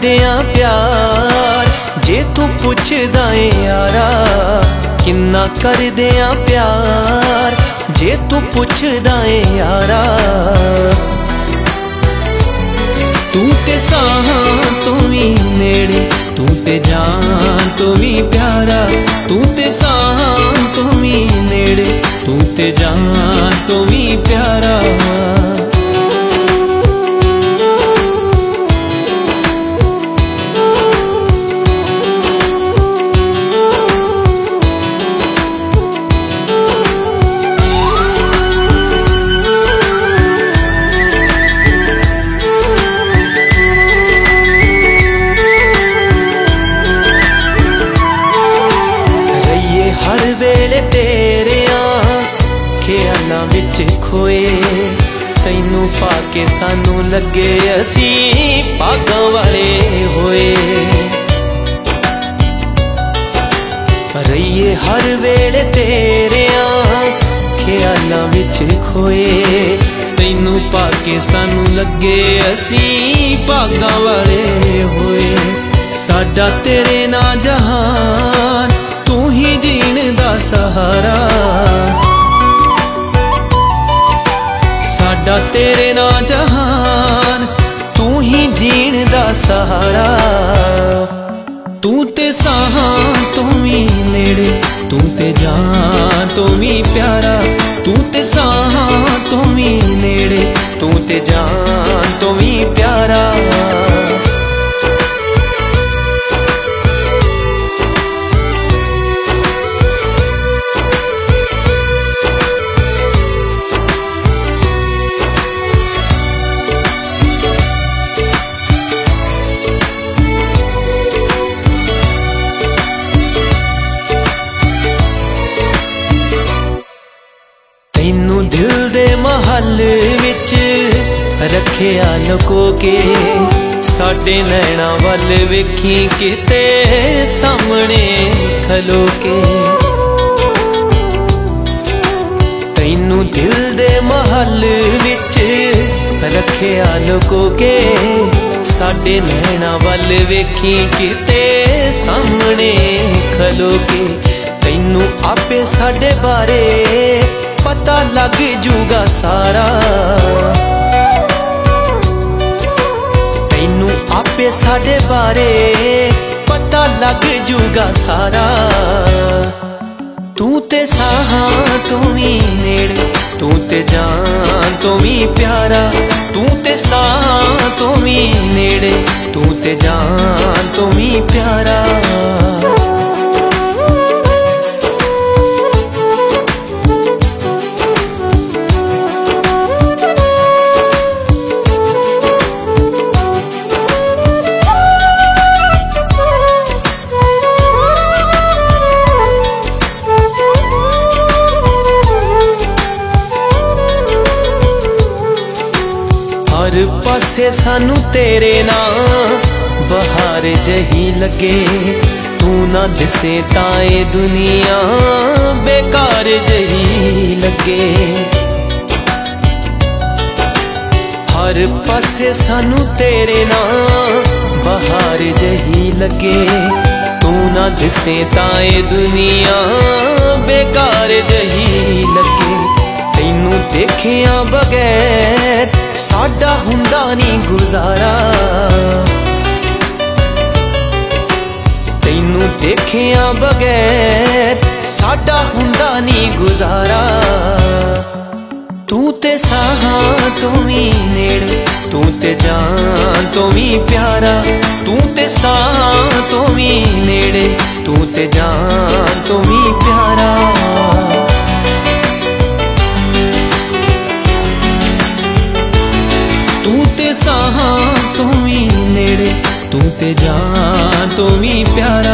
दियां प्यार, जे तू पुछदा है यारा किन्ना कर दियां प्यार, जे तू पुछदा है यारा। तू ते साहां तू भी नेड़े, तू ते जान तू भी प्यारा, तू ते साहां तू भी नेड़े, तू ते जान तू भी प्यारा। हर वेले तेरिया ख्यालां विच खोए, तैनू पाके सानू लगे असी भागां वाले होए। रहिए हर वेले तेरिया ख्यालां विच खोए, तैनू पाके सानू लगे असी भागां वाले होए। साडा तेरे ना जहान, तू ही जीण दा सहारा, साडा तेरे ना जहान, तू ही जीण दा सहारा। तू ते साहां तू भी नेड़े, तू ते जान तू भी प्यारा, तू ते साहां तू भी नेड़े, तू ते जान तू भी प्यारा। तैनू दिल दे महल विच रखिया लुको के, साडे नैना वल वेखी किते सामने खलो के। तैनू दिल दे महल विच रखिया लुको के, साडे नैना वल वेखी किते सामने खलो के। तैनू आपे साडे बारे पता लग जूगा सारा, तैनू आपे साडे बारे पता लग जूगा सारा। तू ते साहां तू भी नेड़े, तू ते जान तू भी प्यारा, तू ते साहां तू भी नेड़े, तू ते जान तू भी प्यारा। हर पासे सानू तेरे ना बहार जही लगे, तू ना दिसे ताए दुनिया बेकार जही लगे। हर पासे सानू तेरे ना बहार जही लगे, तू ना दिसे ताए दुनिया बेकार जही लगे। तैनू देखिया बगैर साडा हुंदा नी गुजारा, तैनू देखिया बगैर साडा हुंदा नी गुजारा। तू ते साहां तू भी नेड़े, तू ते जान तू भी प्यारा, तू ते साहां तू भी नेड़े, तू ते जान तू भी प्यारा। तू ते साहां तू भी नेड़े, तू ते जान तू भी प्यारा।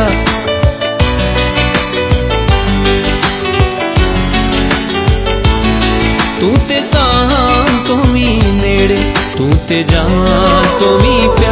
तू ते साहां तू भी नेड़े, तू ते जान तू भी प्यारा।